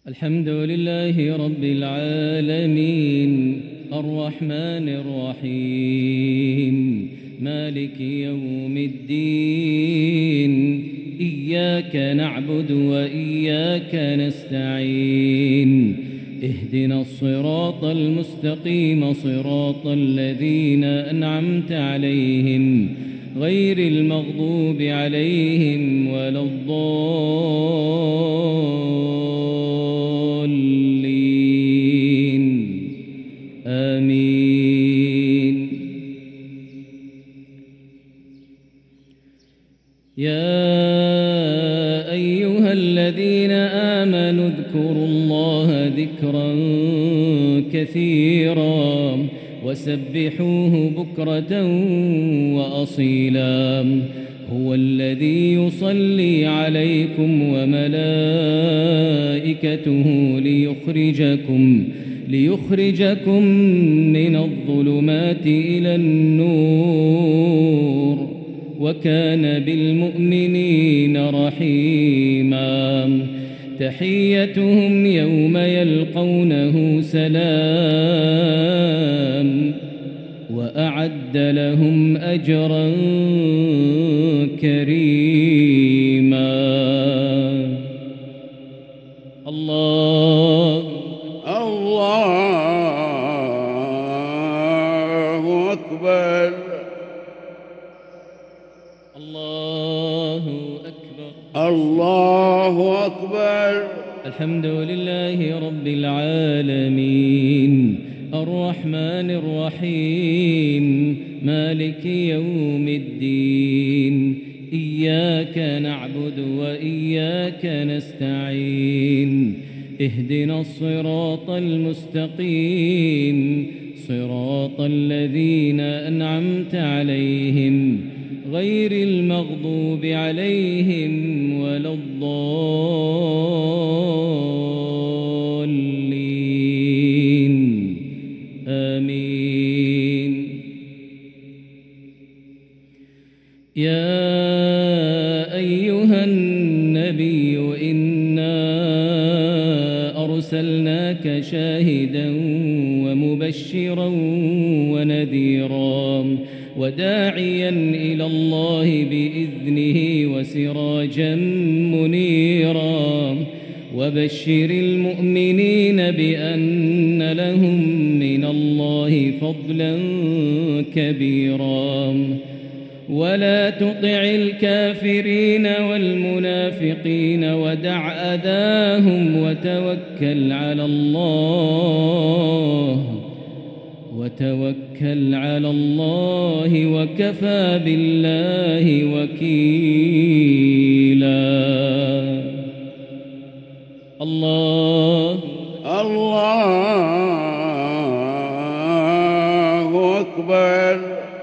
الحمد لله رب العالمين الرحمن الرحيم مالك يوم الدين إياك نعبد وإياك نستعين اهدنا الصراط المستقيم صراط الذين أنعمت عليهم غير المغضوب عليهم ولا الضالين آمين. يا أيها الذين آمنوا اذكروا الله ذكرا كثيرا وسبحوه بكرة وأصيلا هو الذي يصلي عليكم وملائكته ليخرجكم من الظلمات إلى النور وكان بالمؤمنين رحيما تحيتهم يوم يلقونه سلام وأعد لهم أجرا كريما. الله أكبر. الله أكبر. الله أكبر. الحمد لله رب العالمين الرحمن الرحيم مالك يوم الدين إياك نعبد وإياك نستعين اهدنا الصراط المستقيم صراط الذين أنعمت عليهم غير المغضوب عليهم ولا الضالين آمين. يا أيها النبي إنا أرسلناك شاهدا ومبشرا ونذيرا وداعيا إلى الله بإذنه وسراجا منيرا وبشر المؤمنين بأن لهم من الله فضلا كبيرا ولا تطع الكافرين والمنافقين ودع أذاهم وتوكل على الله وكفى بالله وكيلا. الله أكبر.